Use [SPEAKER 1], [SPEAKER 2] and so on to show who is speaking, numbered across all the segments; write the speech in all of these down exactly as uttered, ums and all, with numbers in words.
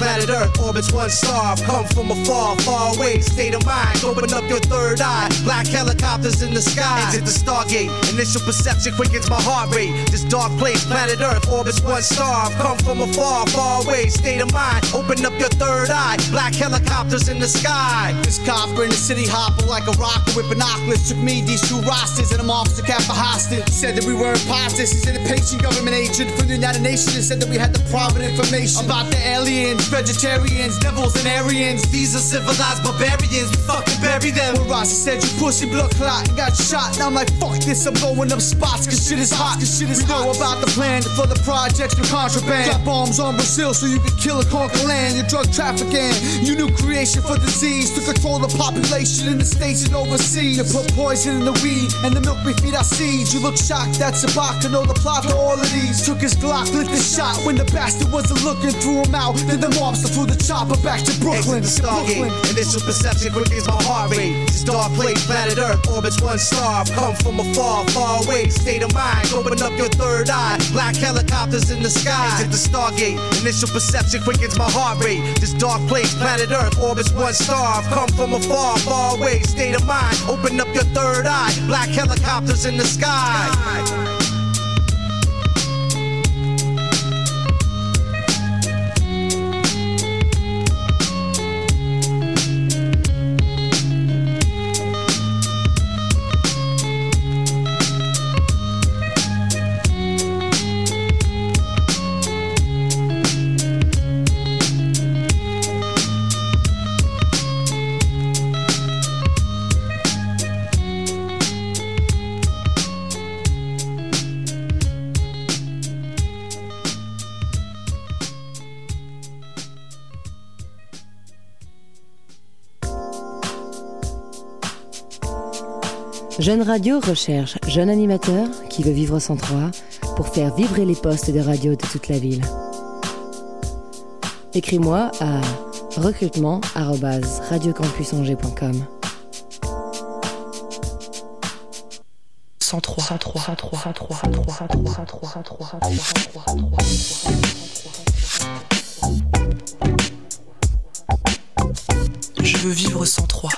[SPEAKER 1] planet Earth orbits one star. Come from afar, far away, state of mind. Open up your third eye. Black helicopters in the sky. Exit the Stargate. Initial perception quickens my heart rate. This dark place, planet Earth orbits one star. Come from afar, far away, state of mind. Open up your third eye. Black helicopters in the sky.
[SPEAKER 2] This copper in the city hopper like a rocket with binoculars. Took me these two rosters and I'm officer cap for hostage. Said that we were imposters. He's an impatient government agent from the United Nations and said that we had the private information about the aliens, vegetarians, devils and Aryans.
[SPEAKER 1] These are civilized barbarians. We fucking bury them.
[SPEAKER 2] When Rossi said you pussy blood clot and got shot, and I'm like fuck this, I'm going up spots cause shit is hot. Cause shit is we hot. Know about the plan for the projects with contraband. Drop bombs on Brazil so you can kill and conquer land. Your drug trafficking, you new creation for disease to control the population in the states and overseas. You put poison in the weed and the milk we feed our seeds. You look shocked, that's a bot to know the plot to all of these. Took his Glock, lit the shot when the bastard wasn't looking, threw him out. Then the mobster flew the chopper back to Brooklyn.
[SPEAKER 1] Exit the Stargate, initial perception quickens my heart rate. This dark place, planet Earth orbits one star. Come from afar, far away, state of mind. Open up your third eye. Black helicopters in the sky. Exit the Stargate, initial perception quickens my heart rate. This dark place, planet Earth orbits one star. Come from afar, far away, state of mind. Open up your third eye. Black helicopters in the sky.
[SPEAKER 3] Jeune Radio recherche jeune animateur qui veut vivre sans trois pour faire vibrer les postes de radio de toute la ville. Écris-moi à recrutement arobase radiocampusangers point com. cent trois, cent trois, cent trois, cent trois, cent trois, cent trois, cent trois, cent trois, cent trois, cent trois. Je veux vivre sans trois.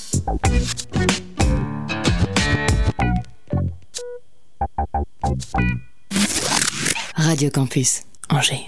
[SPEAKER 3] Radio Campus Angers.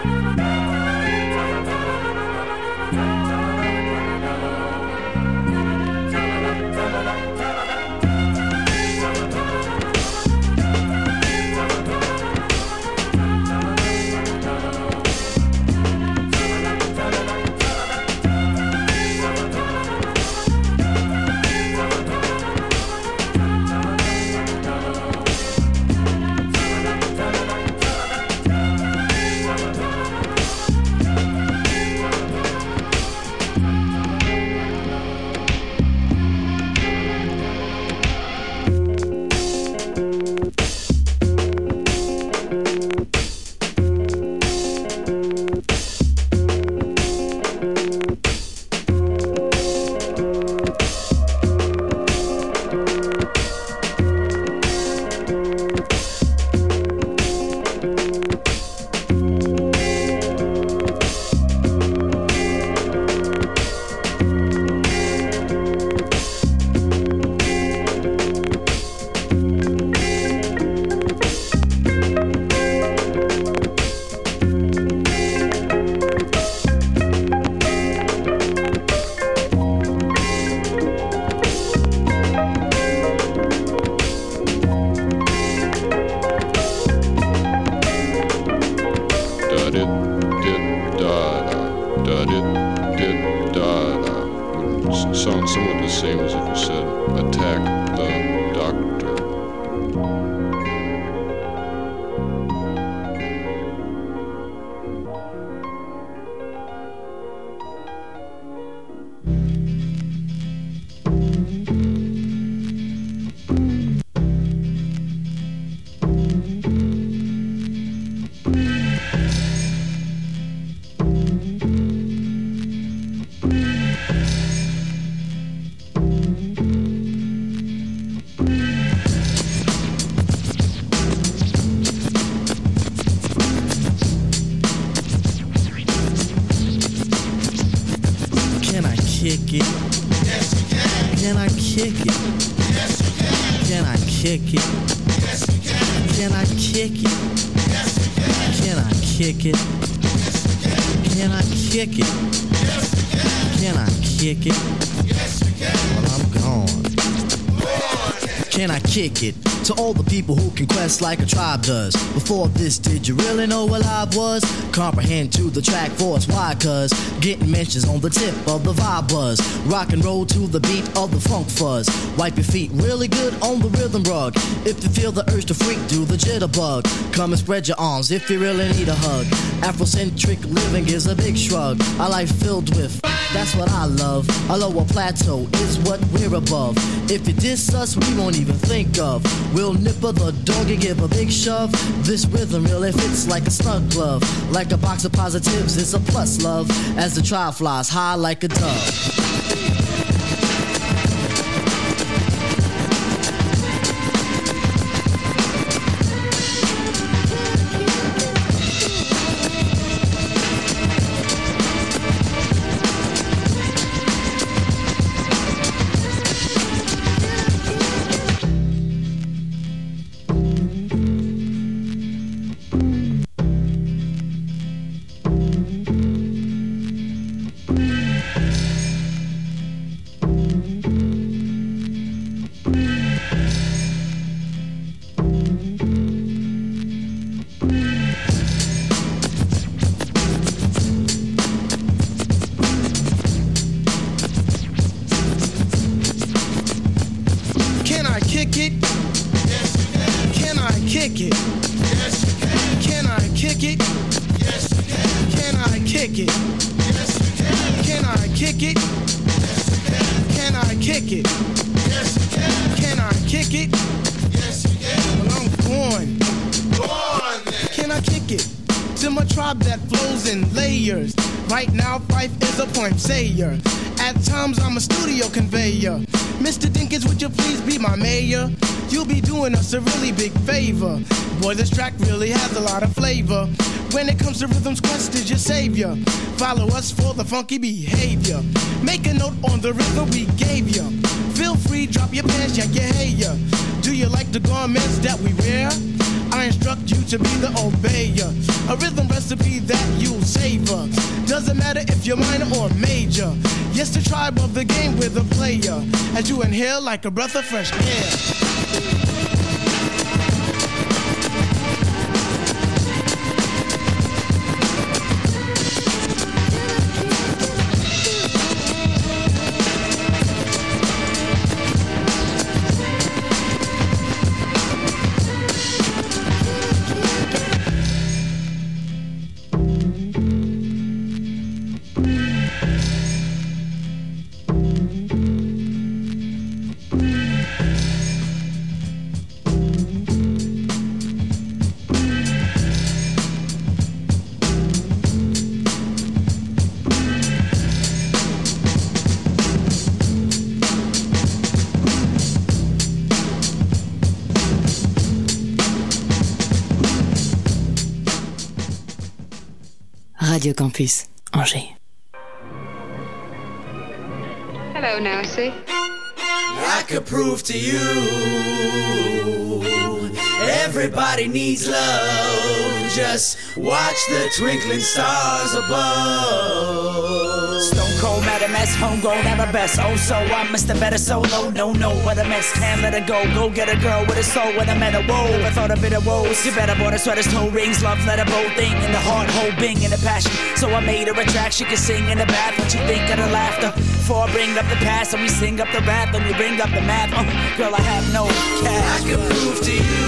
[SPEAKER 4] kick it? Yes, you can. Can I kick it? Yes, you can. Can I kick it? Yes, you can. Can I kick it? Yes, you can. Can I kick it? Yes, you can. Can I kick it? Yes, you can. Can I kick it? Yes, you can. Well, I'm gone. Can I kick it? To all the people who can quest like a tribe does. Before this, did you really know what live was? Comprehend to the track force, why? Cause getting mentions on the tip of the vibe buzz. Rock and roll to the beat of the funk fuzz. Wipe your feet really good on the rhythm rug. If you feel the urge to freak, do the jitterbug. Come and spread your arms if you really need a hug. Afrocentric living is a big shrug. A life filled with, that's what I love. A lower plateau is what we're above. If you diss us, we won't even think of. We'll nipper the dog and give a big shove. This rhythm really fits like a snug glove. Like a box of positives, it's a plus love. As the tribe flies high like a dove. Sayer. At times I'm a studio conveyor. Mister Dinkins, would you please be my mayor? You'll be doing us a really big favor. Boy, this track really has a lot of flavor. When it comes to rhythms, Quest is your savior. Follow us for the funky behavior. Make a note on the rhythm we gave you. Feel free, drop your pants, yank your hair. Do you like the garments that we wear? I
[SPEAKER 5] instruct you to be the obeyer. A rhythm recipe that you'll savor. Doesn't matter if you're minor or major. Yes, the tribe of the game with a player. As you inhale like a breath of fresh air.
[SPEAKER 3] Radio Campus, Angers.
[SPEAKER 6] Hello, Nancy.
[SPEAKER 7] I could prove to you everybody needs love. Just watch the twinkling stars above.
[SPEAKER 8] Stone cold, Madam S, homegrown, never best. Oh, so I'm Mister Better Solo. No, no, what a mess. Can't let her go. Go get a girl with a soul when I met her. Whoa, never thought a bit of woes. You better bought her sweaters, toe rings, love letter, bold thing in the heart, whole bing in the passion. So I made her a track she could sing in the bath when she think of the laughter. Before I bring up the past and we sing up the rap and we bring up the math. Oh, girl, I have no cash.
[SPEAKER 7] I can prove to you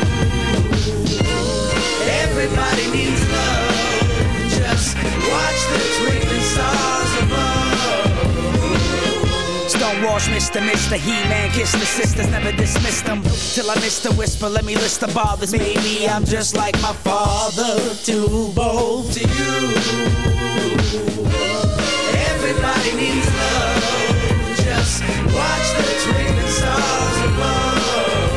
[SPEAKER 7] everybody needs love. Just watch the twinkling stars above.
[SPEAKER 8] Stonewash, Mister Mister He-Man, kiss the sisters, never dismissed them. Till I miss the whisper, let me list the bothers. Maybe I'm just like my father, too bold
[SPEAKER 7] to you. Everybody needs love. Just watch the twinkling stars above.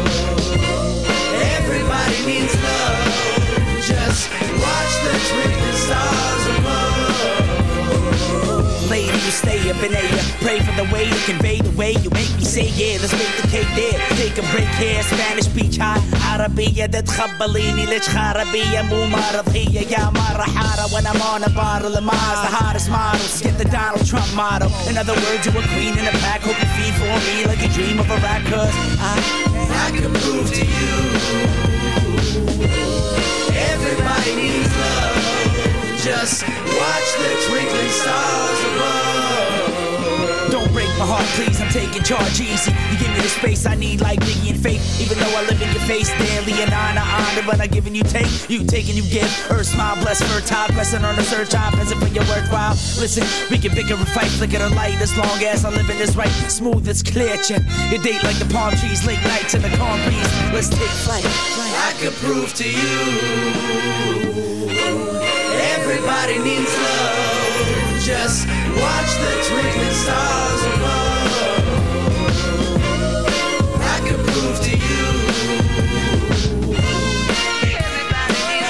[SPEAKER 7] Everybody needs love. Just watch the twinkling stars above.
[SPEAKER 8] Lady, you stay up in air. Pray for the way to convey the way you make me say yeah. Let's make the cake there. Take a break here. Spanish beach high. عربية تتخبليني ليش عربية مو مرضية يا مرة حارة when I'm on a bottle of Mars. The hottest models get the Donald Trump model. In other words, you're a queen in a pack. Hope you feed for me like you dream of a rat. Cause I,
[SPEAKER 7] I can prove to you everybody needs love. Just watch the twinkling stars above.
[SPEAKER 8] Don't break my heart, please, I'm taking charge easy. You give me the space I need like Biggie and Faith. Even though I live in your face daily and honor, honor. But I give and you take, you take and you give. Earth smile, bless, fertile, blessing on the search. I'm present for your worthwhile. Listen, we can bicker and fight, flicker the light. As long as I live in this right, smooth as clear, check. Your date like the palm trees, late nights in the calm breeze. Let's take flight.
[SPEAKER 7] I could prove to you everybody needs love. Just watch the twinkling stars above. I could prove to you everybody needs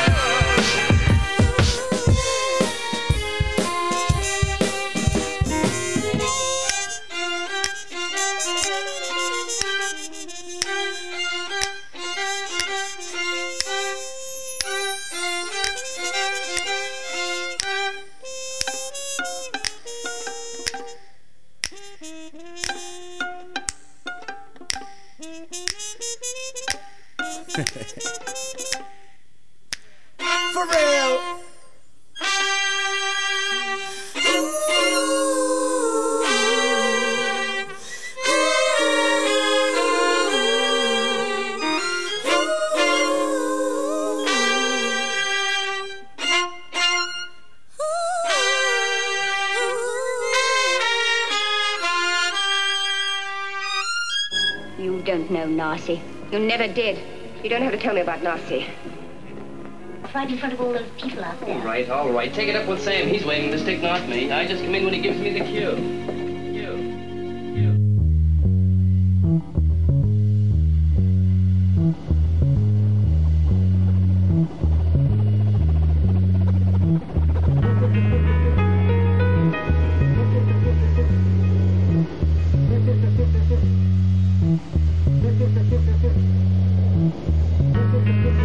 [SPEAKER 7] for real.
[SPEAKER 6] You don't know Narcy. You never did. You don't have to tell me about Narcy.
[SPEAKER 9] Right in front of all those people out there.
[SPEAKER 10] All right, all right. Take it up with Sam. He's waving the stick, not me. I just come in when he gives me the cue. Cue. Cue.
[SPEAKER 9] Thank you.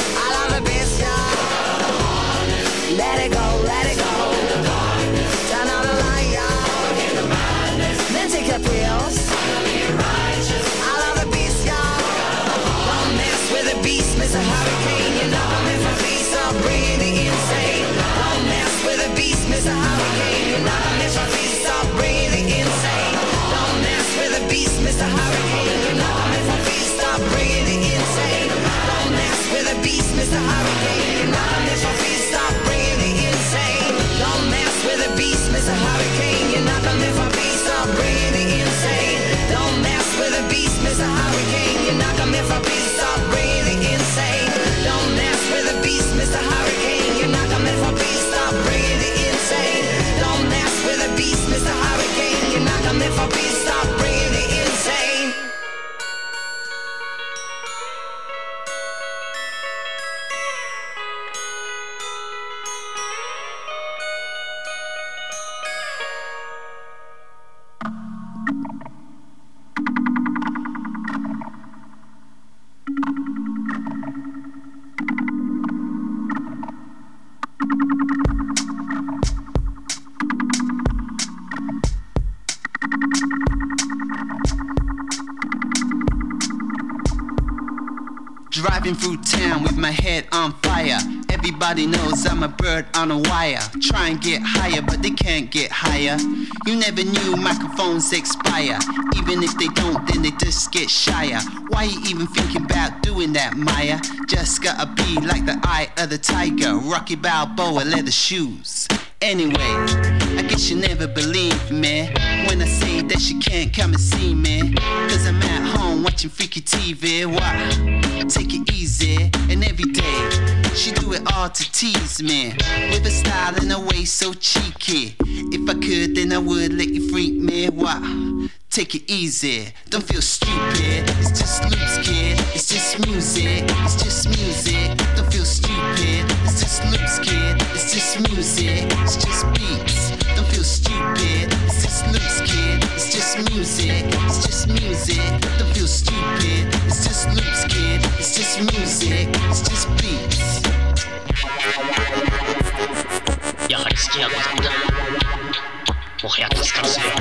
[SPEAKER 11] Driving through town with my head on fire. Everybody knows I'm a bird on a wire. Try and get higher, but they can't get higher. You never knew microphones expire. Even if they don't, then they just get shyer. Why you even thinking about doing that, Maya? Just gotta be like the eye of the tiger. Rocky Balboa leather shoes. Anyway, I guess you never believe me when I say that she can't come and see me. Cause I'm at home watching freaky T V. What? Take it easy. And every day she do it all to tease me. With a style and a way so cheeky. If I could, then I would let you freak me. What? Take it easy, don't feel stupid. It's just loops, kid. It's just music. It's just music. Don't feel stupid. It's just loops, kid. It's just music. It's just beats. Don't feel stupid. It's just loops, kid. It's just music. It's just music. Don't feel stupid. It's just loops, kid. It's just music. It's just beats.
[SPEAKER 12] やはり好きなことなんだ。もはや助かるぜ。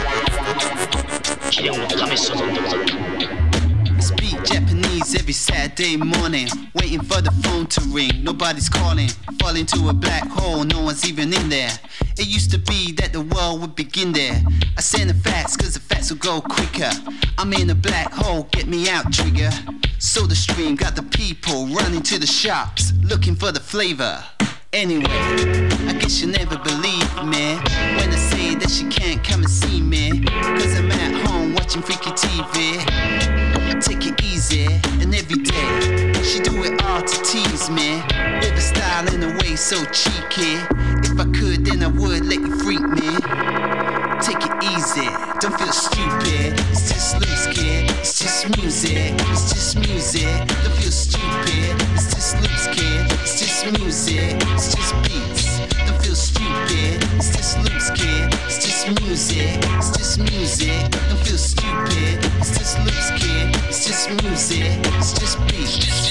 [SPEAKER 12] 試練を試し望んでござる。
[SPEAKER 11] Speak Japanese every Saturday morning. Waiting for the phone to ring. Nobody's calling. Fall into a black hole. No one's even in there. It used to be that the world would begin there. I send the facts cause the facts will go quicker. I'm in a black hole. Get me out, trigger. So the stream got the people running to the shops looking for the flavor. Anyway, I guess you never believe me when I say that she can't come and see me. Cause I'm at home watching freaky T V. Take it easy, and every day she do it all to tease me. With a style and a way so cheeky. If I could, then I would let you freak me. Take it easy, don't feel stupid. It's just loose, kid. It's just music. It's just music. Don't feel stupid. It's just loose, kid. It's just music. It's just beats. Don't feel stupid. It's just loose, kid. It's just music. It's just music. Don't feel stupid. It's just loose, kid. It's just music. It's just beats.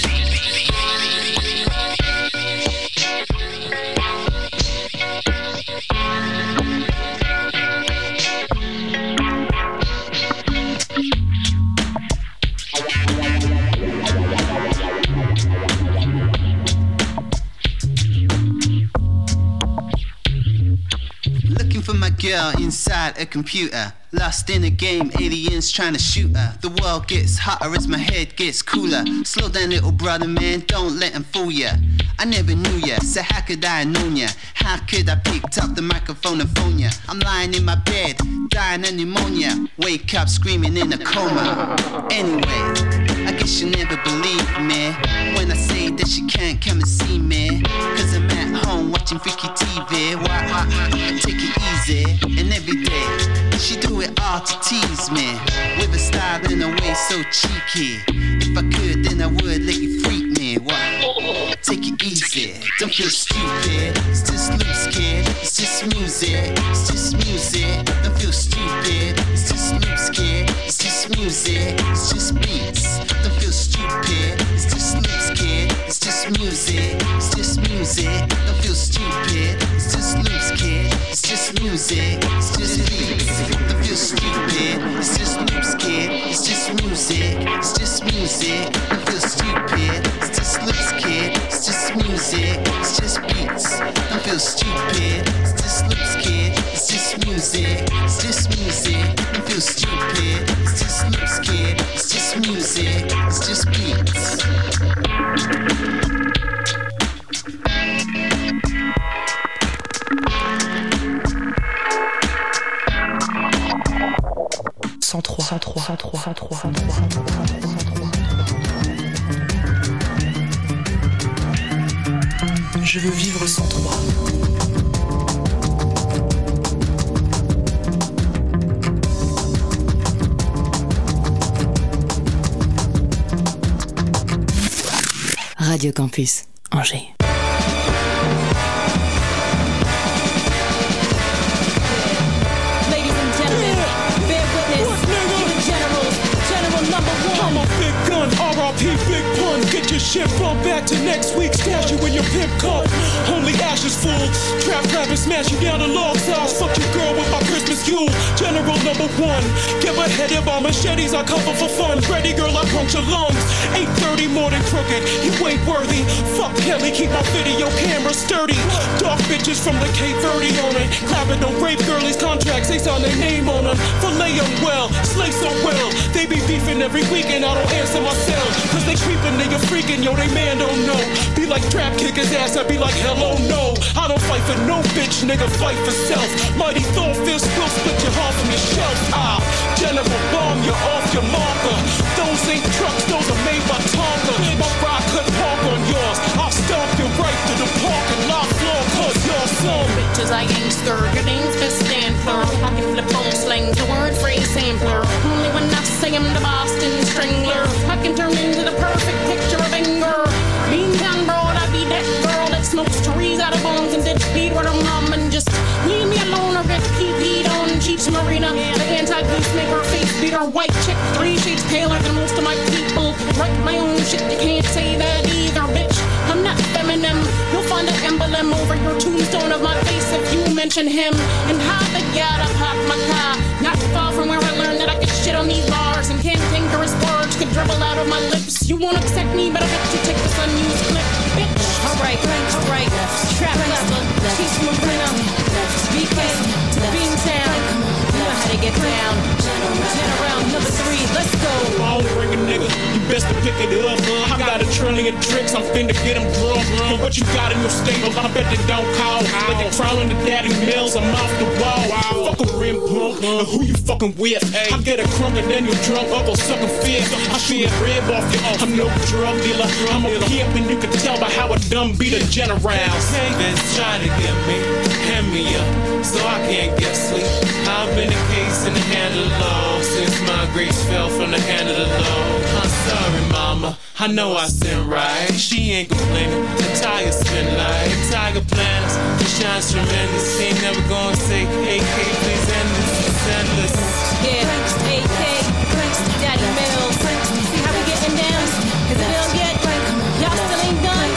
[SPEAKER 11] For my girl inside a computer, lost in a game, aliens trying to shoot her. The world gets hotter as my head gets cooler. Slow down, little brother, man, don't let him fool ya. I never knew ya, so how could I have known ya? How could I picked up the microphone and phone ya? I'm lying in my bed, dying of pneumonia. Wake up screaming in a coma. Anyway, I guess you never believe me when I say that she can't come and see me. Cause I'm at home watching freaky T V. Why, why, why? Take it easy, and every day she do it all to tease me. With a style and a way so cheeky. If I could, then I would let you freak me. Why? Take it easy, don't feel stupid. It's just loose, kid. It's just music. It's just music. Don't feel stupid. It's just loose, kid. It's just music. It's just beats. Don't feel stupid. It's just loose, kid. It's just music. It's just music. Don't feel stupid. It's just loose, kid. It's just music. It's just beats. Don't feel stupid. It's just loose, kid. It's just music. It's just music. Don't feel stupid. It's just loose, kid. It's just music. It's just beats. Don't feel stupid. It's just loose, kid. It's just music. It's just music. Don't feel stupid. It's just loose, kid. It's just music. It's just beats.
[SPEAKER 13] cent trois, cent trois, cent trois, cent trois, cent trois, cent trois, cent trois. Je veux vivre sans toi.
[SPEAKER 3] Radio Campus, Angers.
[SPEAKER 14] R I P Big Pun, get your shit brought back to next week. Stash you in your pimp cup, only ashes full. Trap rappers smash you down to log size. Fuck your girl with my Christmas Yule. General number one, give a head by machetes I cover for fun. Ready girl, I puncture lungs. eight thirty dirty more than crooked. You ain't worthy. Fuck Kelly, keep my video camera sturdy. Dark bitches from the Cape Verde on it. Clapping on rape girlies contracts, they sign their name on them. Fillet them well, slay so well. They be beefing every weekend, I don't answer my cell. Cause they creeping, nigga freaking, yo, they man don't know. Be like trap kick his ass, I be like hello no. I don't fight for no bitch, nigga, fight for self. Mighty Thor fist will split your heart from your shelf. Ah, General bomb, you're off your marker. Those ain't trucks, those are made by Tonka. My ride could park on yours. I'll stomp you right to the parking lot floor, cause you're some
[SPEAKER 15] bitches I ain't scared. Your name's Miss Stanford. I can flip on slang, the word phrase sampler. Only when I say I'm the Boston Strangler, I can turn into the perfect picture of anger. Beantown broad, I be that girl that smokes trees out of bones and did speed with her mom and just leave me alone or get P P'd on Cheech Marina. The anti-goose make her face beat her white chick three shades paler than most of my people. Write my own shit, you can't say that either, bitch. I'm not feminine. You'll find an emblem over your tombstone of my face if you mention him. And how the yada pop my car. Not far from where I learned that I could shit on these bars and cantankerous words could dribble out of my lips. You won't accept me, but I bet you take this unused clip, bitch. Alright, alright, trap level, Cheech Marina, B K, Beantown. You know how to get down. General number three, let's go.
[SPEAKER 14] I only ring a nigga, you best to pick it up. I got a trillion tricks, I'm finna get them drunk. And what you got in your stable, I bet they don't call. Like they crawling to daddy mills, I'm off the wall. Fuck a rim punk, and who you fucking with? I get a crunk and then you drunk, Uncle sucking fist. I shoot a rib off you, I'm no drug dealer. I'm a pimp and you can tell by how I dumb beat a general.
[SPEAKER 16] Haters try to get me, hand me up, so I can't get sleep. I've been a case in the hand of the law since my grace fell from the hand of the law. I'm sorry, mama, I know I sin right. She ain't complaining, the tires spin like Tiger Planners. It shines tremendous. Ain't never gonna say, A K, please end this. It's endless.
[SPEAKER 15] Yeah, A K, Daddy Mills. See how we getting down? Is it ill yet? Y'all still ain't done?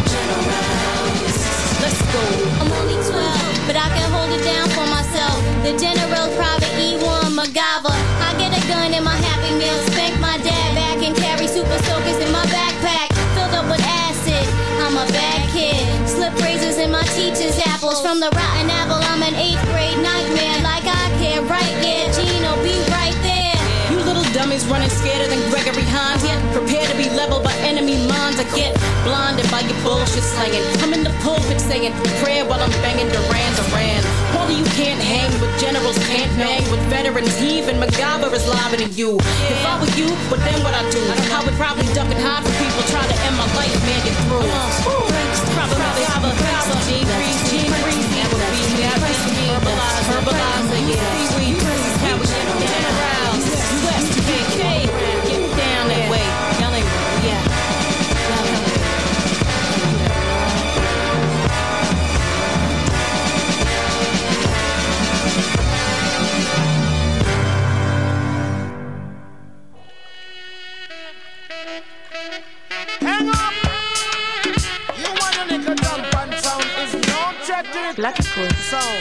[SPEAKER 15] Let's go.
[SPEAKER 17] I'm only twelve, but I can hold it down for myself. The General Private E one MacGyver. I get a gun in my Happy Meal, spank my dad back and carry super soakers in my backpack, filled up with acid. I'm a bad kid. Slip razors in my teacher's apples. From the rotten apple, I'm an eighth grade nightmare. Like I care, right? Yeah, Gino, be right there.
[SPEAKER 15] You little dummies running scared than Gregory Hines. Yet prepare to be leveled by enemy minds. I get blinded by your bullshit slanging. I'm in the pulpit saying prayer while I'm banging Duran Duran. All of you can't hang with generals, can't bang with veterans. Even MacGyver is liver than you. If I were you, but then what I do? I would probably duck and hide from people try to end my life, man, get through. Probably MacGyver, MacGyver, Gene Freeze, Gene Freeze, that would be me. I miss me, verbalize, verbalize, yeah. Seaweed, how we get generals. U S, K K, get down that way. Y'all ain't, yeah.
[SPEAKER 18] Hang up! You want a nigga dump and sound is no chatting.
[SPEAKER 13] Black School
[SPEAKER 18] sound.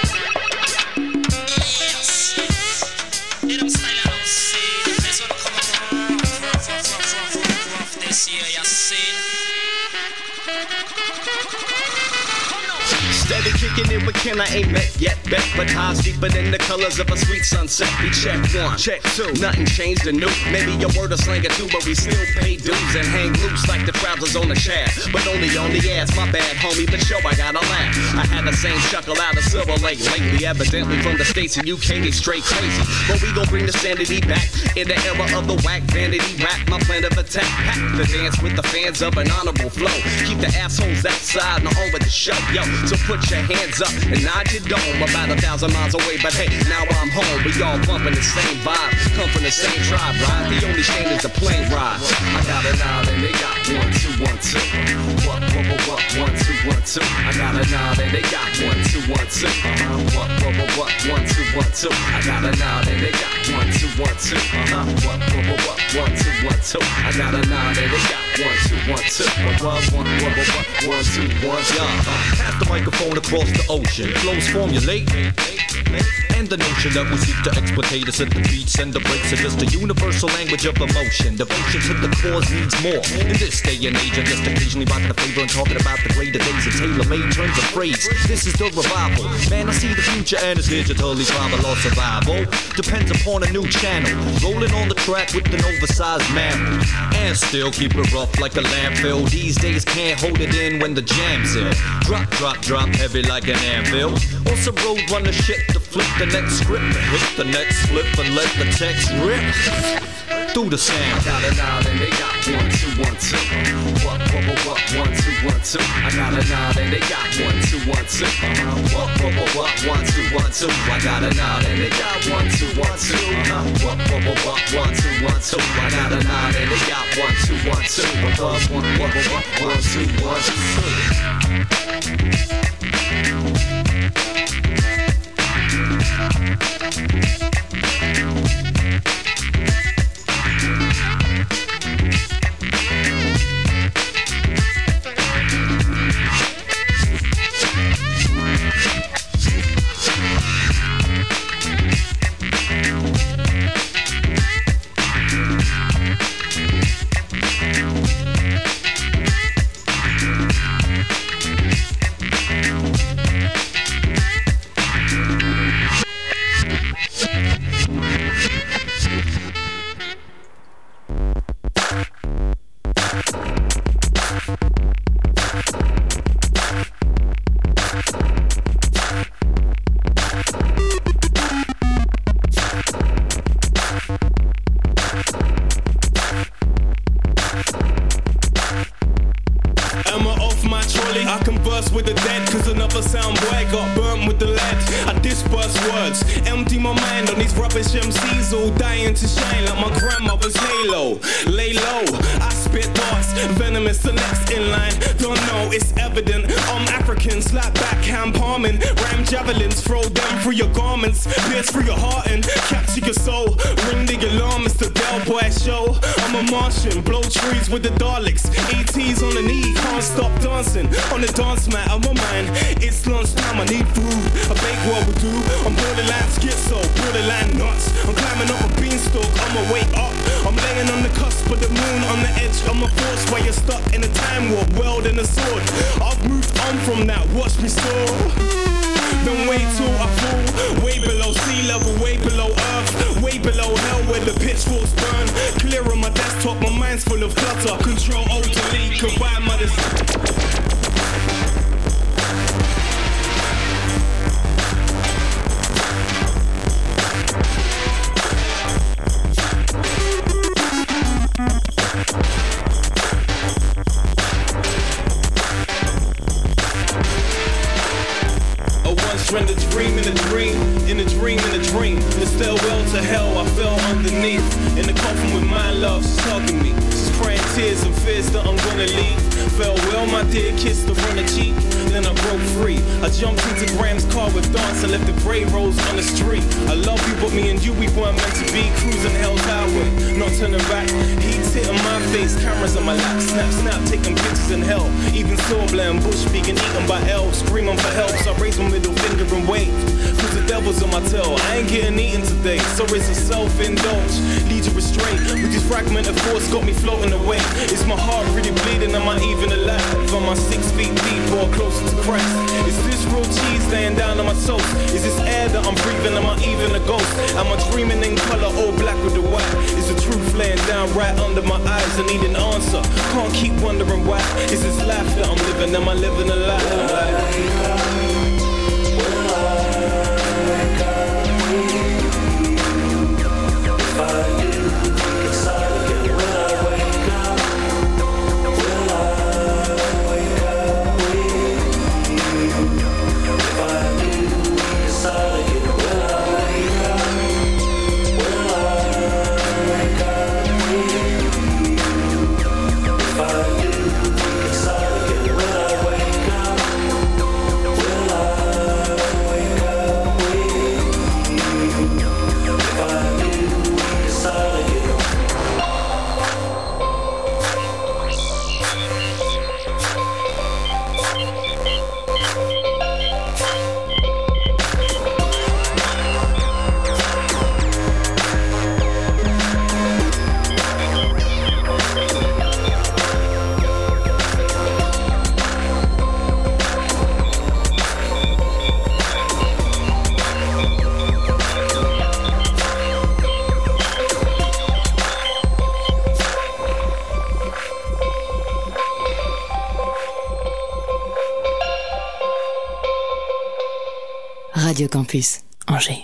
[SPEAKER 19] Steady kicking it with Ken, I ain't met yet. Bet, but eyes deeper than the colors of a sweet sunset. We check one, check two, nothing changed or new. Maybe a word or slang or two, but we still pay dues and hang loose like the trousers on the shaft. But only on the ass, my bad, homie. The show I gotta laugh. I had the same chuckle out of Silver Lake lately. Evidently from the States and U K, they straight crazy. But we gon' bring the sanity back in the era of the whack vanity rap. My plan of attack, pack the dance with the fans of an honorable flow. Keep the assholes outside and on with the show, yo. So put your hands up and nod your dome. About a thousand miles away, but hey, now I'm home. We all bumping the same vibe, come from the same tribe, right? The only shame is the plane ride. I got a nod and they got one, two, one, two. What, what, what, what, one, two, one, two. I got a nod and they got one, two, one, two. Uh-huh. What, what, what, what, one, two, one, two. I got a nod and they got one, two, one, two. Uh-huh. What, what, what, what, one, two, one, two. I got a nod and they got one, two, one, two. What, what, what, what, what, one, two, one, two. Pass the microphone across the ocean. Flows formulate.
[SPEAKER 2] And the notion that we seek to exploit us at the beats and the breaks are just a universal language of emotion. Devotion to the cause needs more. In this day and age, I'm just occasionally rocking a favor and talking about the greater days of tailor-made terms of phrase. This is the revival. Man, I see the future and it's digitally probable or survival. Depends upon a new channel. Rolling on the track with an oversized mammal. And still keep it rough like a landfill. These days can't hold it in when the jam's in. Drop, drop, drop, heavy like an anvil. On some road runner shit to flip the next script. Hit the next flip and let the text rip. Through the sound.
[SPEAKER 19] Got a nod and they got one, two, one, two. What, what, what, what, one, two, one, two. I got a nod and they got one, two, one, two. Uh-huh. What, what, what, what, one, two, one, two. I got a nod and they got one, two, one, two. Uh-huh. What, what, what, what, one, two, one, two. I got a nod and they got one, two, one, two. Above one, what, what, what, one, two, one, two.
[SPEAKER 20] Blow trees with the Daleks, E T's on the knee, can't stop dancing. On the dance mat of my mind, it's lunchtime, I need food. A bake what we do, I'm borderline schizo, borderline nuts. I'm climbing up a beanstalk, I'ma wake up. I'm laying on the cusp of the moon, on the edge of my force, where you're stuck in a time warp, world and a sword. I've moved on from that, watch me soar. Don't wait till I fall, way below sea level, way below earth, way below hell where the pitchforks burn. Clear on my desktop, my mind's full of clutter. Control Alt Delete, combine my in a dream, in a dream, in a dream, in a dream. The stairwell to hell, I fell underneath. In the coffin with my love, she's hugging me. She's crying tears and fears that I'm gonna leave. Farewell, my dear, kissed her on the cheek. Then I broke free. I jumped into Graham's car with dance and left the grey rose on the street. I love you, but me and you, we weren't meant to be. Cruising hell's highway, not turning back. Heat's hitting my face, cameras on my lap. Snap, snap, taking pictures in hell. Even Sawbland, Bush being eaten by elves. Screaming for help, so I raise my middle finger and wave. Cause the devil's on my tail, I ain't getting eaten today. So it's a self-indulge, lead you restraint. With this fragmented force got me floating away. Is my heart really bleeding, am I even alive? Am I six feet deep or closer to Christ? Is this real cheese laying down on my toast? Is this air that I'm breathing, am I even a ghost? Am I dreaming in color, all black with the white? Is the truth laying down right under my eyes? I need an answer, can't keep wondering why. Is this life that I'm living, am I living a lie?
[SPEAKER 21] If I do, it's all again when I wake up.
[SPEAKER 3] Radio Campus Angers.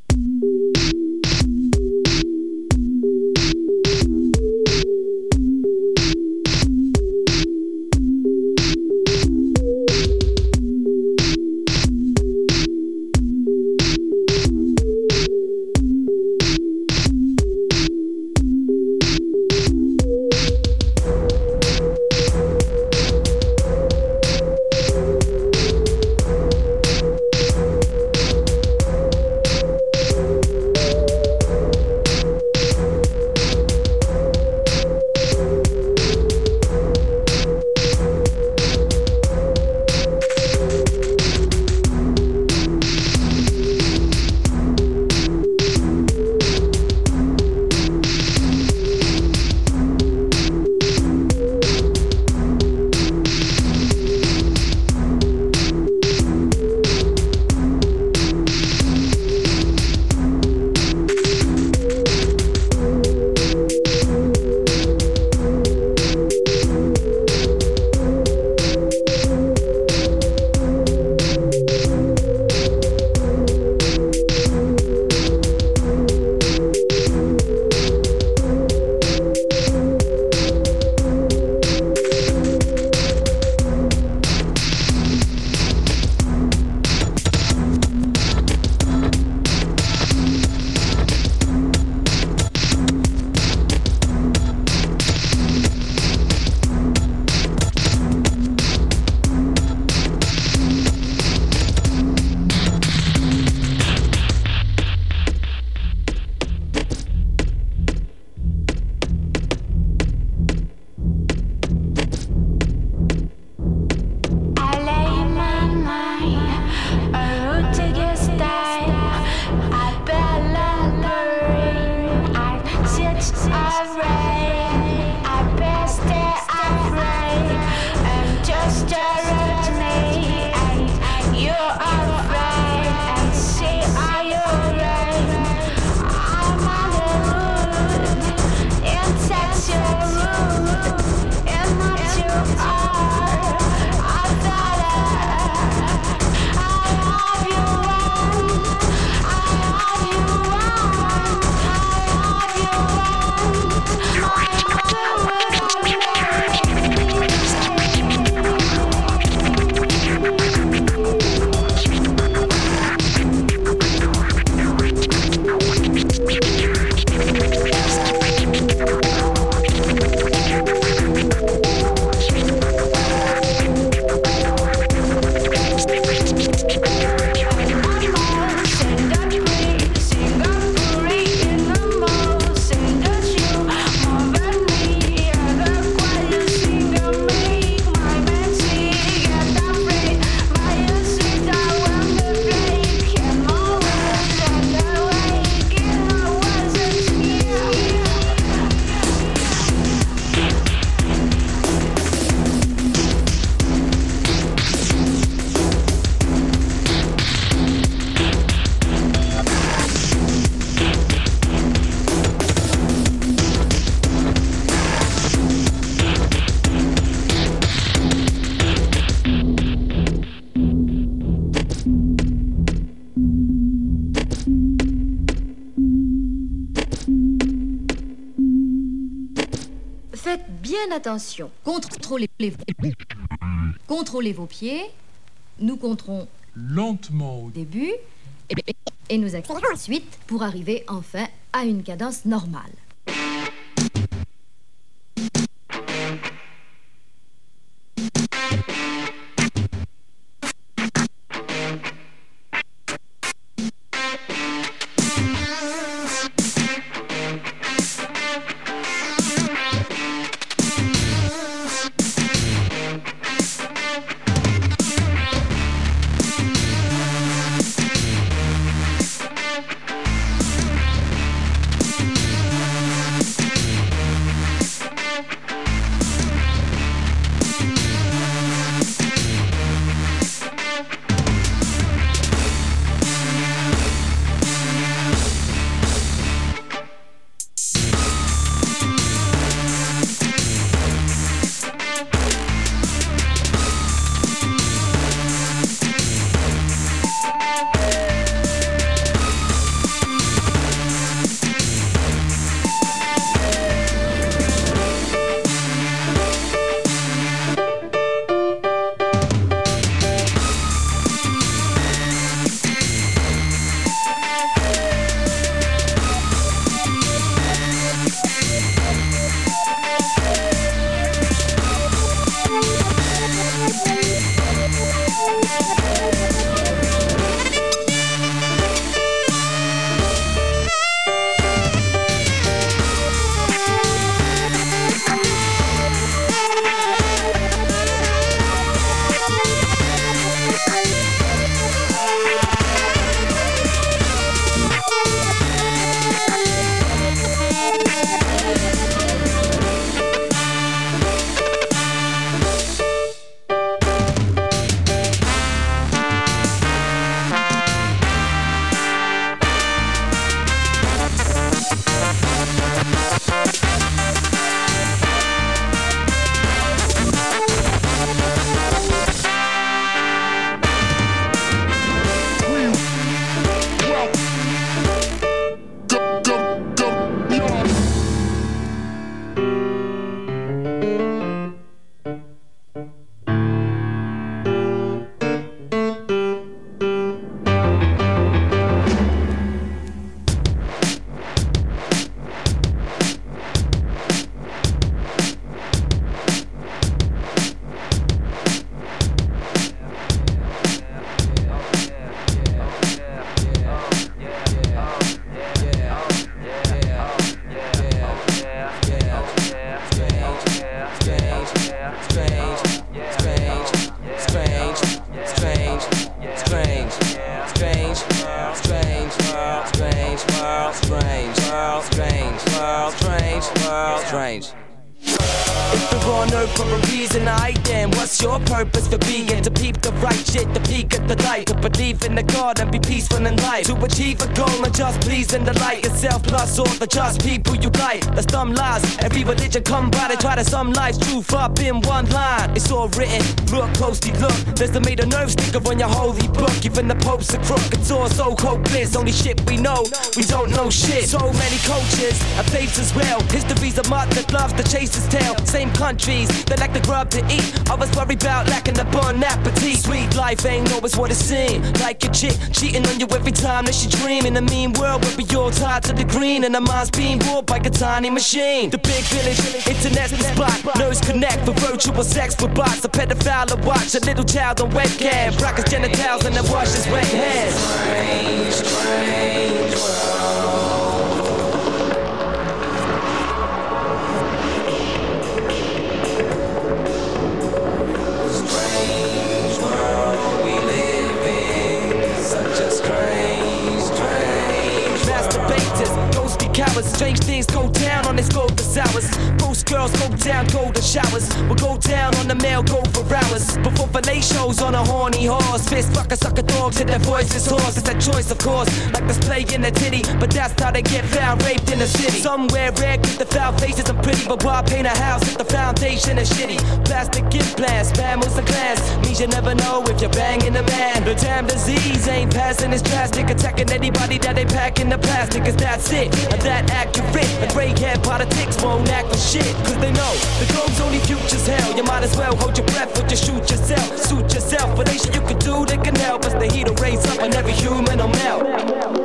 [SPEAKER 1] Attention, contrôlez, contrôlez vos pieds. Nous compterons lentement au début et, et nous accélérons ensuite pour arriver enfin à une cadence normale.
[SPEAKER 7] strange, strange, strange, strange, strange, strange, strange, strange, world, strange, world, strange, world, strange, world, strange. If you're on earth for a reason, I then what's your purpose for being? To peep the right shit, to peek at the light, to believe in the God and be peaceful in life, to achieve a goal and just please and delight yourself plus all the just people you like. The dumb lies, every religion come by to try to sum life's truth up in one line. It's all written, look closely, look. There's the made a nerve sticker on your holy book. Even the Pope's a crook, it's all so hopeless. Only shit we know, we don't know shit. So many coaches and faiths as well. History's a mutt that loves to chase his tail. Same countries that like the grub to eat. Others worry about lacking the bon appetit. Sweet life ain't always what it seems. Like a chick cheating on you every time that she dream. In a mean world where we all tied to the green, and our minds being ruled by a tiny machine. The big village, internet's the spot. Nerds connect for virtual sex for bots. A pedophile to watch a little child on webcam. Rock his genitals and then wash his wet hands. Strange, strange world. Cowards, strange things go down on this golden hours. Most girls go down golden showers. We'll go down on the male, go for hours. Before fillet shows on a horny horse. Fist fucker, sucker dogs, hit their voices hoarse. It's a choice, of course, like display in the titty. But that's how they get found, raped in the city. Somewhere red with the foul faces are pretty. But why paint a house if the foundation is shitty? Plastic implants, mammals and clans. Means you never know if you're banging a man. The damn disease ain't passing, it's drastic. Attacking anybody that they pack in the plastic. Cause that's it, and that accurate. The gray hair politics won't act for shit. Cause they know the globe's only future's hell. You might as well hold your breath or just shoot yourself. Suit yourself, but ain't shit you can do that can help us. The heat will raise up and every human will melt.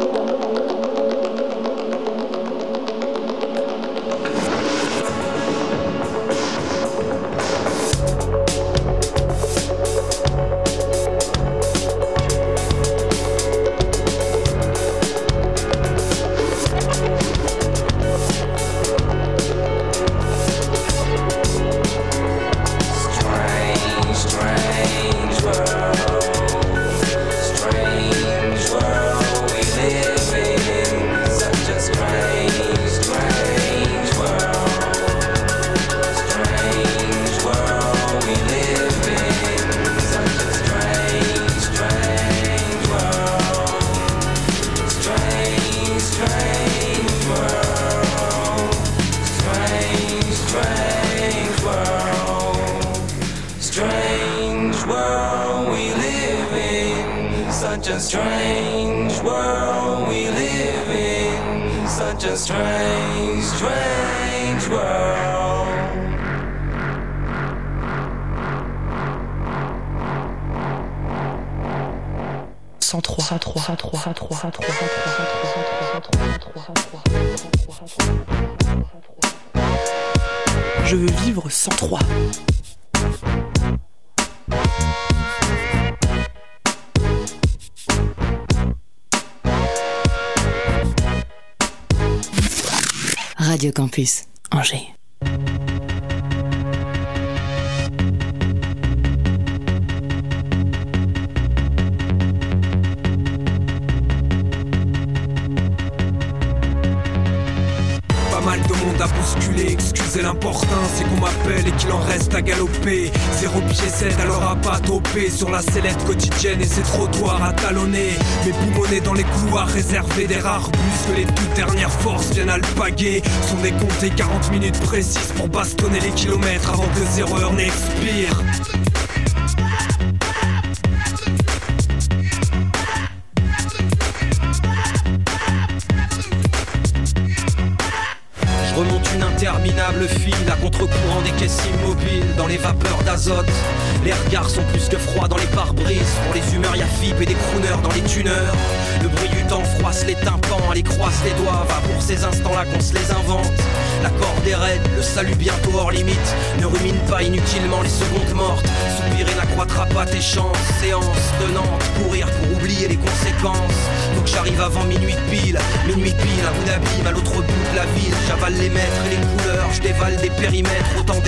[SPEAKER 4] Je veux vivre cent trois.
[SPEAKER 3] Radio Campus Angers.
[SPEAKER 5] À bousculer, excusez l'important, c'est qu'on m'appelle et qu'il en reste à galoper. Zéro pied sept, alors à pas toper sur la sellette quotidienne et ses trottoirs à talonner. Mes poumonnés dans les couloirs réservés des rares bus que les toutes dernières forces viennent alpaguer. Sont décomptés quarante minutes précises pour bastonner les kilomètres avant que zéro heure n'expire.
[SPEAKER 21] Remonte une interminable file à contre-courant des caisses immobiles dans les vapeurs d'azote. Les regards sont plus que froids dans les pare-brises. Pour les humeurs y'a F I P et des crooners dans les tuneurs. Le bruit du temps froisse les tympans, les croise les doigts. Va pour ces instants-là qu'on se les invente. La corde est raide, le salut bientôt hors limite. Ne rumine pas inutilement les secondes mortes. Soupirer n'accroîtra pas tes chances. Séance tenante, courir pour oublier les conséquences. Faut que j'arrive avant minuit pile. Minuit pile, à Abu Dhabi, à l'autre bout de la ville. J'avale les mètres et les couleurs, je dévale des périmètres. Autant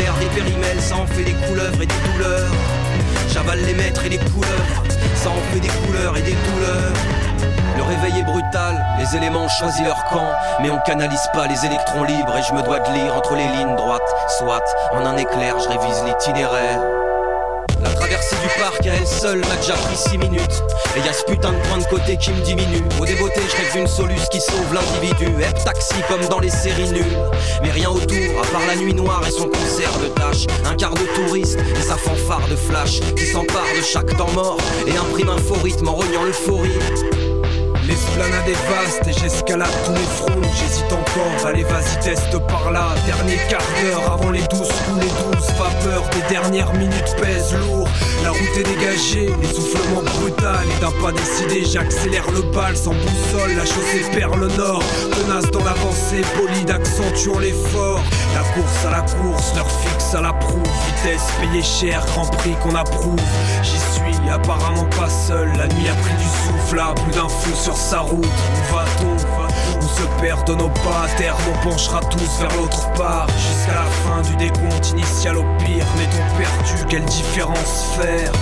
[SPEAKER 21] terre, des périmèles, ça en fait des couleuvres et des douleurs. J'avale les maîtres et les couleurs, ça en fait des couleurs et des douleurs. Le réveil est brutal, les éléments ont choisi leur camp, mais on canalise pas les électrons libres et je me dois de lire entre les lignes droites. Soit, en un éclair, je révise l'itinéraire. La traversée du parc à elle seule m'a déjà pris six minutes. Et y a ce putain de point de côté qui me diminue. Au débeauté, je rêve d'une soluce qui sauve l'individu. Hep-taxi comme dans les séries nulles. Mais rien autour, à part la nuit noire et son concert de tâches. Un quart de touriste et sa fanfare de flash qui s'empare de chaque temps mort et imprime un faux rythme en rognant l'euphorie.
[SPEAKER 5] L'esplanade est vaste et j'escalade tous les fronts. J'hésite encore, allez vas-y teste par là. Dernier quart d'heure avant les douze coups, les douze vapeurs des dernières minutes pèsent lourd. La route est dégagée, l'essoufflement brutal. Et d'un pas décidé, j'accélère le bal sans boussole. La chaussée perd le nord, tenace dans l'avancée, bolide accentuant l'effort. La course à la course, leur fixe à la proue. Vitesse payée cher, grand prix qu'on approuve. J'y suis apparemment pas seul, la nuit a pris du souffle, là, plus d'un fou sur sa route. Où va-t-on? Où se perdent nos pas? À terme on penchera tous vers l'autre part. Jusqu'à la fin du décompte initial au pire. Mettons perdu, quelle différence faire?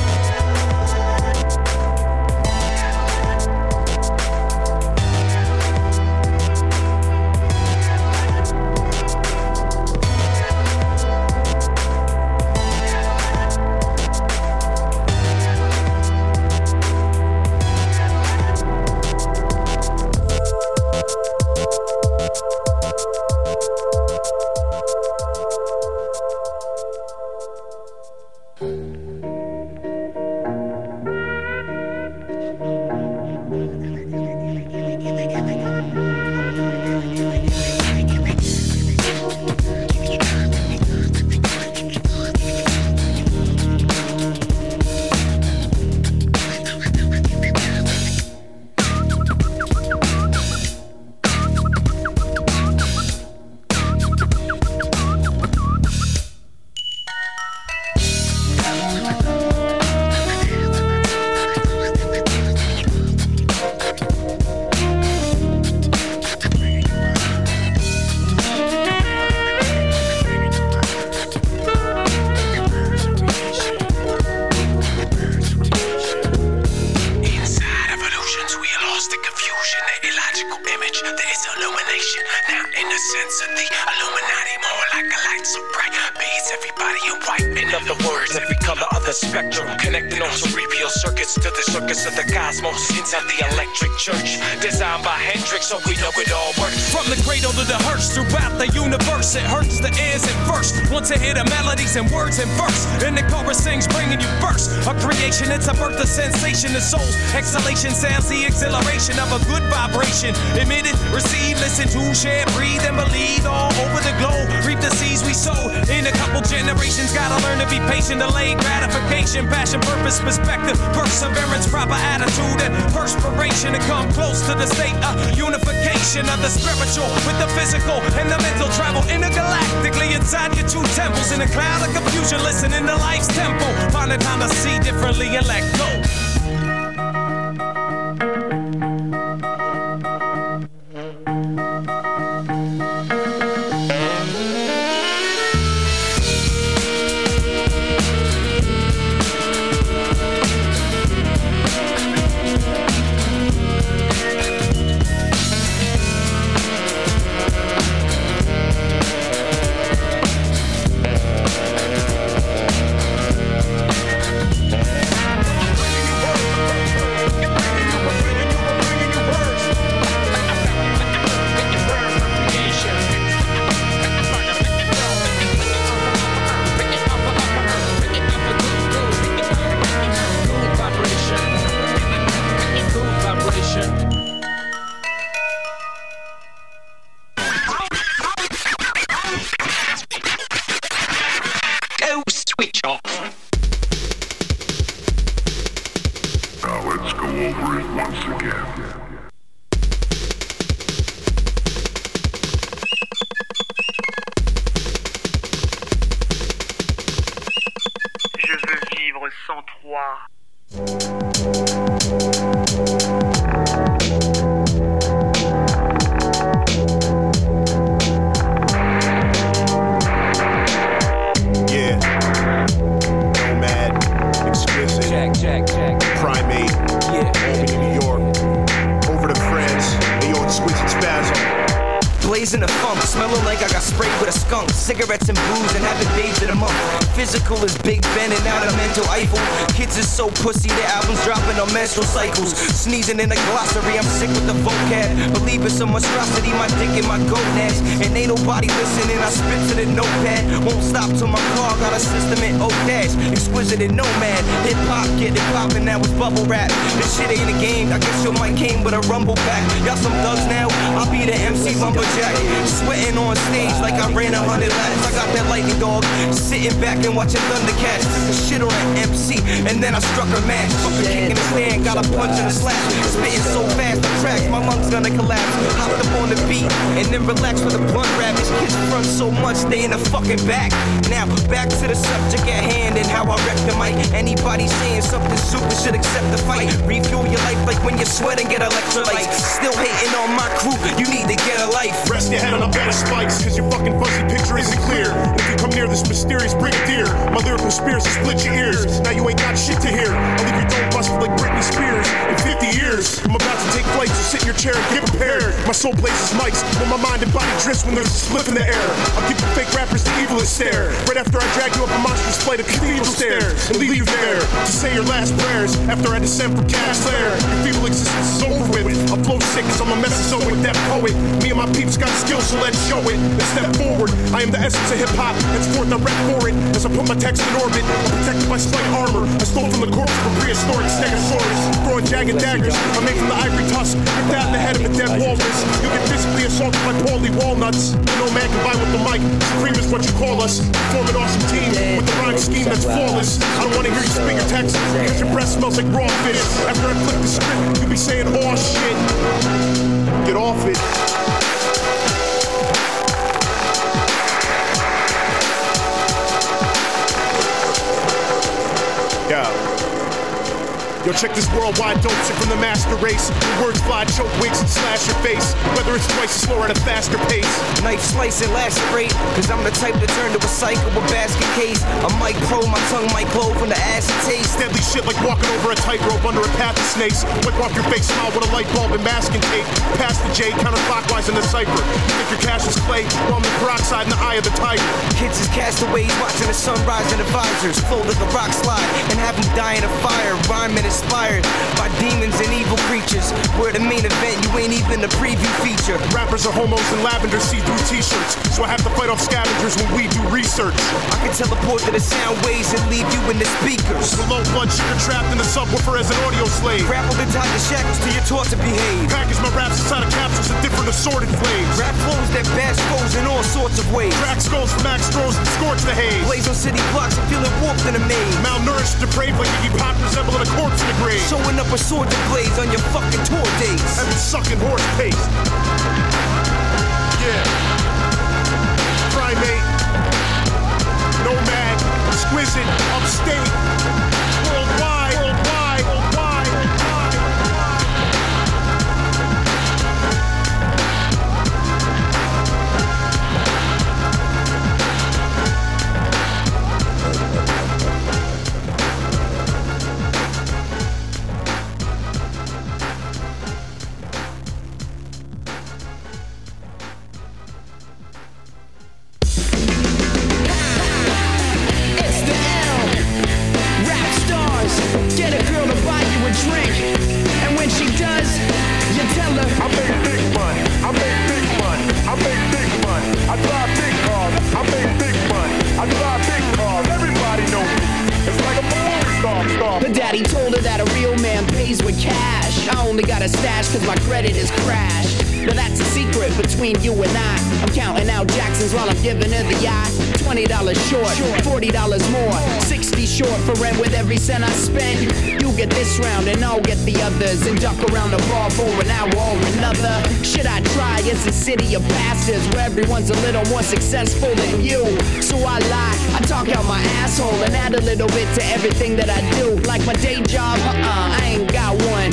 [SPEAKER 6] So we know it all works. From the cradle to the hearse, throughout the universe, it hurts the ears at first. Once it hit the melodies and words and verse, and the chorus sings, bringing you first. A creation, it's a birth of sensation. The soul's exhalation sounds the exhilaration of a good vibration. Emit it, receive, listen to, share, breathe, and believe all over the globe. Reap the seeds we sow in a couple generations. Gotta learn to be patient, delayed gratification, passion, purpose, perspective, perseverance, proper attitude, and perspiration to come close to the state of unification of the spiritual with the physical and the mental. Travel intergalactically inside your two temples in a cloud of confusion. Listening to life's tempo, find a time to see differently and let go.
[SPEAKER 21] skunk, cigarettes and booze, and having days of the month. Physical is Big Ben and out of mental Eiffel. Kids is so pussy, their albums dropping on menstrual cycles. Sneezing in a glossary, I'm sick with the vocab. Believe in some monstrosity, my dick and my gonads. And ain't nobody listening, I spit to the notepad. Won't stop till my car got a system in O-Dash. Exquisite and nomad, hip-hop, get it poppin', now it's bubble rap. This shit ain't a game, I guess your mic came with a rumble pack. Y'all some thugs now, I'll be the M C lumberjack. Sweating on stage like I ran a hundred laps. I got that lightning dog, sitting back and watching Thundercats. Took a shit on an M C, and then I struck a match. Fuck a kick in his hand, got a punch in the slap. Spitting so fast, the tracks, my lungs gonna collapse. Hopped up on the beat, and then relax with a blunt wrap. These kids front so much, they in the fucking back. Now, back to the subject at hand and how I wreck the mic. Anybody saying something super should accept the fight. Refuel your life like when you sweat and get electrolytes. Still hating on my crew, you need to get a life.
[SPEAKER 8] Rest your head on a bed of spikes, cause your fucking fuzzy picture isn't clear. If you come near this mysterious brigadier, my lyrical spears will split your ears. Now you ain't got shit to hear. I'll leave your dome busted like Britney Spears. In fifty years, I'm about to take flight, so sit in your chair and get prepared. My soul blazes mics, when my mind and body drifts when there's a slip in the air. I'll give you fake rappers the evilest stare. Right after I drag you up a monstrous flight of cathedral stairs and leave you there to say your last prayers. After I descend from cash lair, your feeble existence is over with. I'm flow sick cause I'm a mesozoic that poet. Me and my peeps got skills, so let's show it. Let's step forward. I am the essence of hip-hop. Henceforth I rep for it. As I put my text in orbit, I'm protected by slight armor. I stole from the corpse of a prehistoric stegosaurus. Throwing jagged daggers, I'm made from the ivory tusk. Ripped out in the head of a dead walrus. You'll get physically assaulted by Paulie walnuts. No man can buy with the mic. Supreme is what you call us. Form an awesome team with the rhyme scheme that's flawless. I don't wanna hear you speak your text because your breath smells like raw fish. After I flip the script, you'll be saying, oh shit. Get off it. Yeah. Yo, check this worldwide dope shit from the master race. The words fly, choke wigs and slash your face. Whether it's twice as slow or at a faster pace.
[SPEAKER 21] Knife slice and lacerate, cause I'm the type to turn to a psycho with basket case. A mic pro, my tongue might glow from the acid taste.
[SPEAKER 8] Deadly shit like walking over a tightrope under a path of snakes. Wipe off your fake smile with a light bulb and masking tape. Past the J, counterclockwise in the cipher. You think your cash is clay? Well, I'm the peroxide in the eye of the tiger.
[SPEAKER 21] Kids is castaways watching the sunrise in advisors. Fold like a rock slide and have them die in a fire. Rhyming inspired by demons and evil creatures. We're the main event, you ain't even the preview feature.
[SPEAKER 8] Rappers are homos in lavender see-through t-shirts, so I have to fight off scavengers when we do research.
[SPEAKER 21] I can teleport to the sound waves and leave you in the speakers.
[SPEAKER 8] The low blood sugar trapped in the subwoofer as an audio slave.
[SPEAKER 21] Grappled and tied the shackles till you're taught to behave.
[SPEAKER 8] Package my raps inside of capsules of different assorted flames.
[SPEAKER 21] Rap flows that bash foes in all sorts of ways.
[SPEAKER 8] Crack skulls from Max Strohs and scorch the haze.
[SPEAKER 21] Blaze on city blocks and feeling warped in a maze.
[SPEAKER 8] Malnourished, depraved like Iggy Pop resembling a corpse in the grave.
[SPEAKER 21] Showing up a sword to blaze on your fucking tour days.
[SPEAKER 8] I've been sucking horse paste. Yeah. Primate. Nomad. Exquisite. Upstate. Worldwide. Worldwide. Worldwide.
[SPEAKER 9] Daddy told her that a real man pays with cash. I only got a stash cause my credit is crashed. But that's a secret between you and I. I'm counting out Jacksons while I'm giving her the eye. twenty dollars short, forty dollars more, sixty short for rent with every cent I spend. You get this round and I'll get the others, and duck around the bar for an hour or another. Should I try? It's a city of bastards where everyone's a little more successful than you. So I lie, I talk out my asshole and add a little bit to everything that I do. Like my day job, uh-uh, I ain't got one.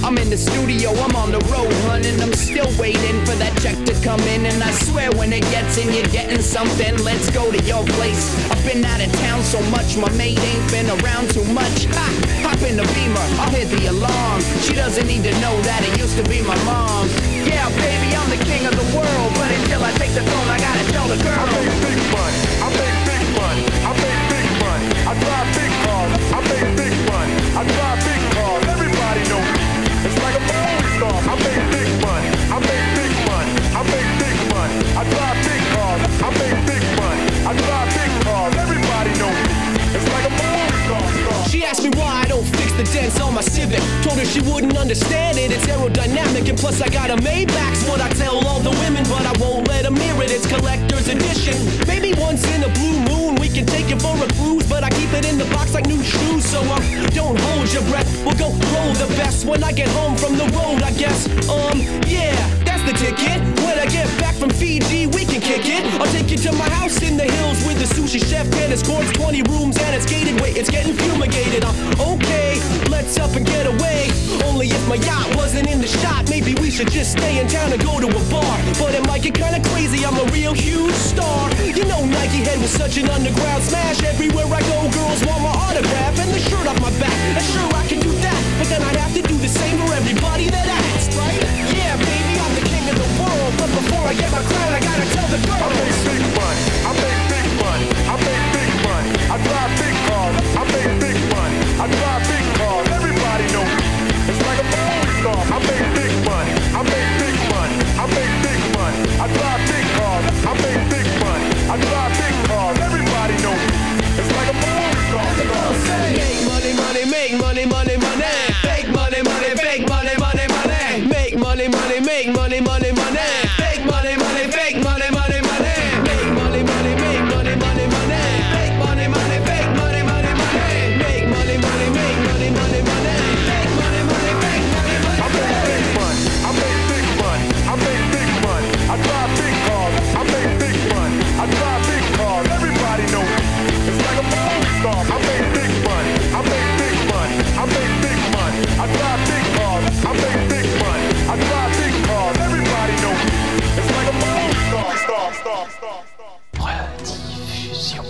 [SPEAKER 9] I'm in the studio, I'm on the road, hun, and I'm still waiting for that check to come in. And I swear when it gets in, you're getting something. Let's go to your place. I've been out of town so much, my mate ain't been around too much. Ha! Hop in the Beamer, I'll hit the alarm. She doesn't need to know that it used to be my mom. Yeah, baby, I'm the king of the world, but until I take the throne, I gotta tell the girl. I make big money, I make big money, I make big money. I drive big cars, I make big money, I drive big cars. Everybody knows me. It's like a movie star. I make big money, I make big money, I make big money. I drive big cars, I make big money, I drive big cars. Everybody knows me. It's like a movie star.
[SPEAKER 20] She asked me why I don't fix the dents on my Civic. Told her she wouldn't understand it, it's aerodynamic. And plus I got a Maybach's what I tell all the women. But I won't let them hear it, it's collector's edition. Maybe once in a blue moon we can take it for a cruise. But I keep it in the box like new shoes. So um, don't hold your breath, we'll go roll the best when I get home from the road, I guess. Um, yeah, that's the ticket. When I get back from Fiji we can kick it. I'll take you to my house in the hills with the sushi chef, tennis courts, twenty rooms and it's gated. Wait, it's getting fumigated. I'm okay, let's up and get away. Only if my yacht wasn't in the shot, maybe we should just stay in town and go to a bar. But it might get kinda crazy, I'm a real huge star. You know Nike Head was such an underground smash. Everywhere I go, girls want my autograph and the shirt off my back. And sure, I can do that, but then I'd have to do the same for everybody that asks, right? Yeah, baby, I'm the king of the world. But before I get my crown, I gotta tell the girl. I make big money, I make big money, I make big money. I drive big cars, I make big money, I drive big cars. Everybody knows me. It's like a movie star. I make big money, I make big money, I make big money. I drive big cars, I make big money, I drive big cars. Everybody knows me. It's like a movie star. Make money, money, make money, money, money. Fake money, money, fake money, money, money. Make money, money, make money, money, money. Fake money, money, fake money, money, money. Make money, money, make money, money, money. Fake money, money, fake money, money, money. Make money, money, make money, money, money. Fake money, money, fake money, money. I make big money, I make big money, I make big money. I drive big cars, I make big money, I drive big cars. Everybody knows me. It's like a movie star. I make big money, I make big money, I make big money. I drive big cars, I make big money, I drive big cars. Everybody knows me. It's like a movie star. Star, star, star, star.
[SPEAKER 12] Rediffusion,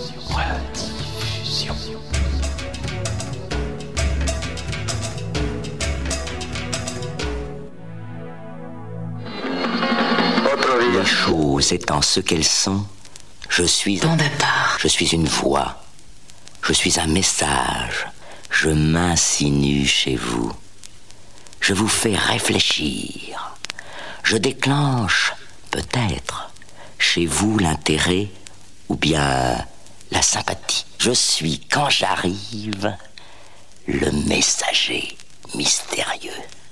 [SPEAKER 12] rediffusion.
[SPEAKER 10] Les choses étant ce qu'elles sont, je suis un départ. Je suis une voix. Je suis un message. Je m'insinue chez vous. Je vous fais réfléchir. Je déclenche, peut-être, chez vous l'intérêt ou bien la sympathie. Je suis, quand j'arrive, le messager mystérieux.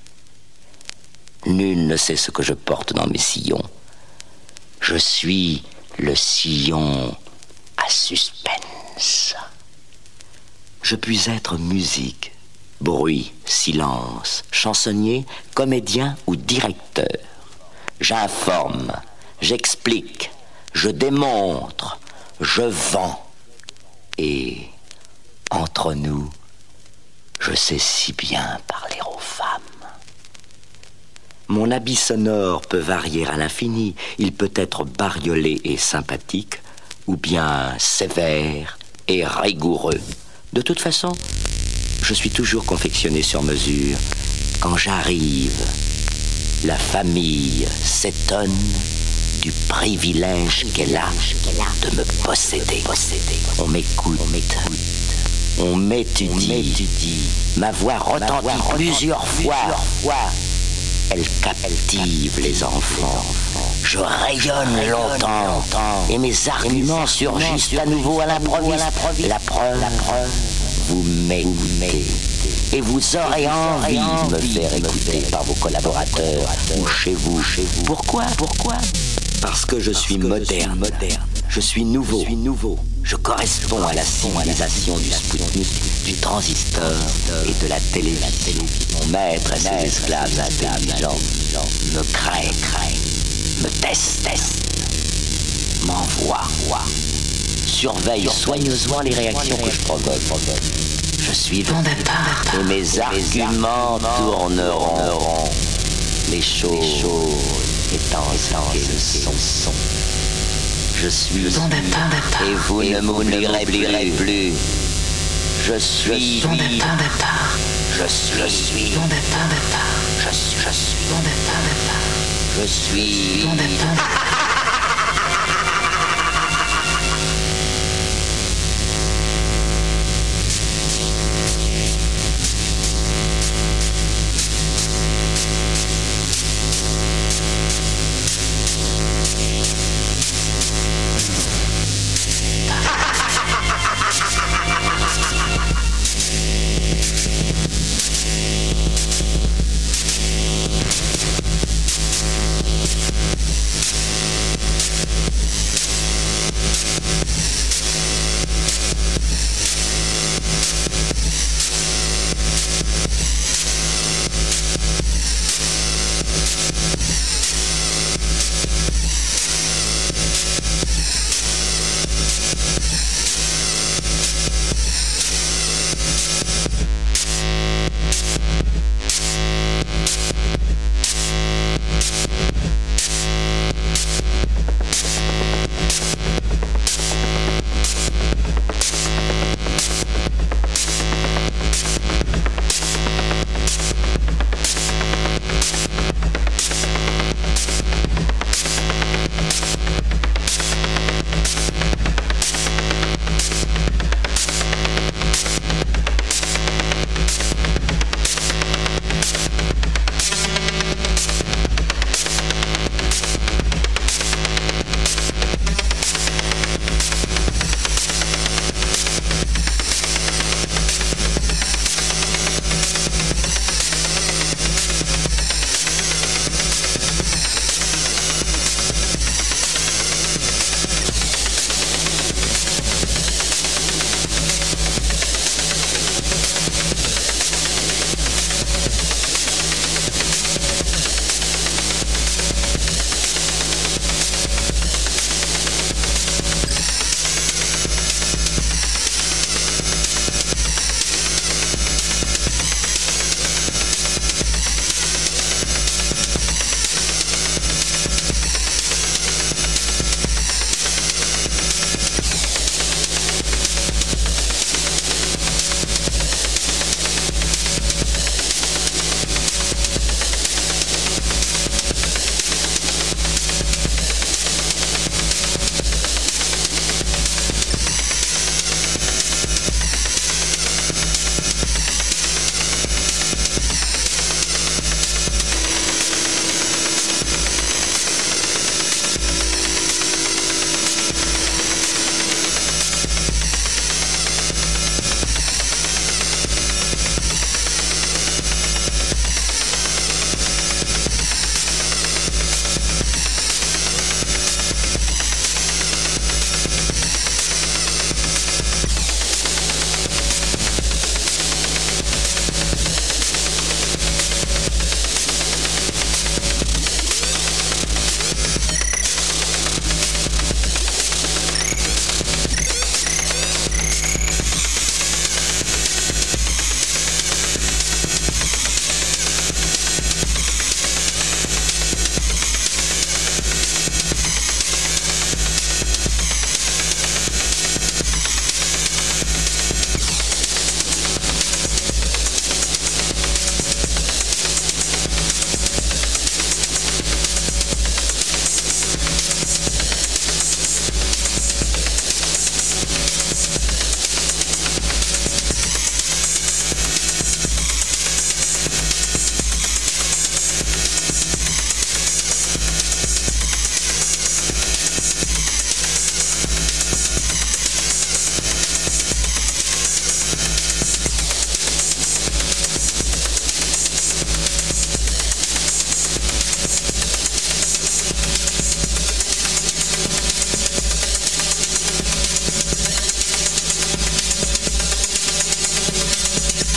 [SPEAKER 10] Nul ne sait ce que je porte dans mes sillons. Je suis le sillon à suspense. Je puis être musique, bruit, silence, chansonnier, comédien ou directeur. J'informe, j'explique, je démontre, je vends. Et entre nous, je sais si bien parler aux femmes. Mon habit sonore peut varier à l'infini. Il peut être bariolé et sympathique, ou bien sévère et rigoureux. De toute façon, je suis toujours confectionné sur mesure. Quand j'arrive, la famille s'étonne du privilège qu'elle a de me posséder. On m'écoute, on m'étudie. Ma voix retentit plusieurs fois. Elle captive les enfants. Je rayonne longtemps et mes arguments surgissent à nouveau à l'improviste. La preuve, vous m'écoutez et vous aurez envie de me faire écouter par vos collaborateurs ou chez vous. Pourquoi Pourquoi Parce que je suis moderne. Je suis nouveau. Je corresponds à la civilisation du Spoutnik, du transistor et de la télévision. Mon maître et ses esclaves intelligents me craignent, me testent, m'envoient, surveillent soigneusement les réactions que je provoque. Je suis Bonaparte. Et mes arguments tourneront. Les choses étant ce qu'elles sont. Je suis Bonaparte. Et vous ne m'oublierez plus. Je suis Bonaparte. Je suis, je suis Bonaparte. Je suis, je suis Bonaparte. Je suis Bonaparte.